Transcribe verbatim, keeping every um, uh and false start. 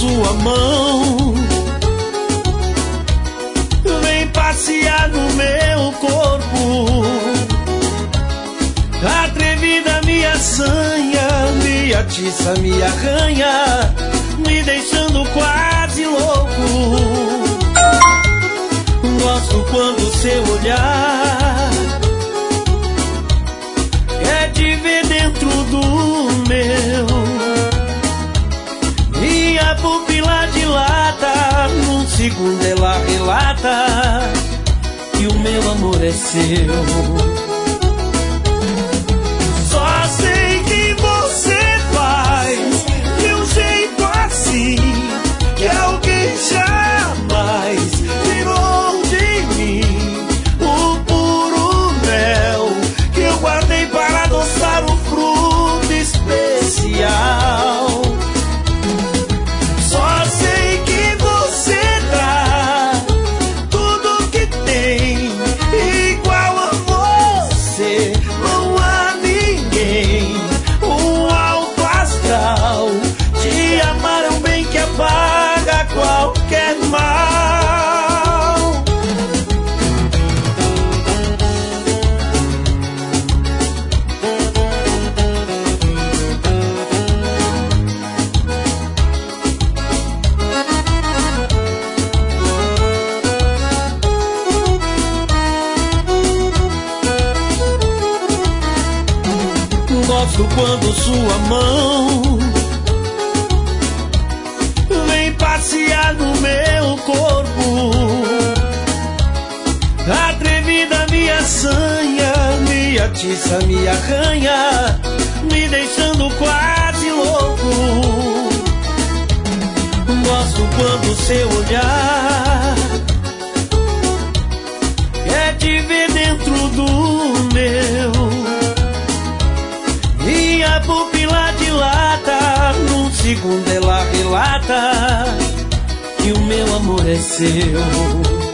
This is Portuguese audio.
sua mão vem passear no meu corpo. Atrevida me assanha, me atiça, me arranha, me deixando quase louco. Gosto quando seu olhar é de ver dentro do meu. Minha pupila dilata, num segundo ela relata que o meu amor é seu. Só sei que você faz de um jeito assim que alguém jamais tirou de mim o puro mel que eu guardei para adoçar o fruto especial. Só sei que você traz tudo que tem igual a você. Não há ninguém, um alto astral. Te amar é um bem que apaga qualquer mal. Gosto quando sua mão vem passear no meu corpo. Atrevida me assanha, me atiça, me arranha, me deixando quase louco. Gosto quando seu olhar é de ver dentro do meu. Minha pupila dilata, num segundo ela relata que o meu amor é seu.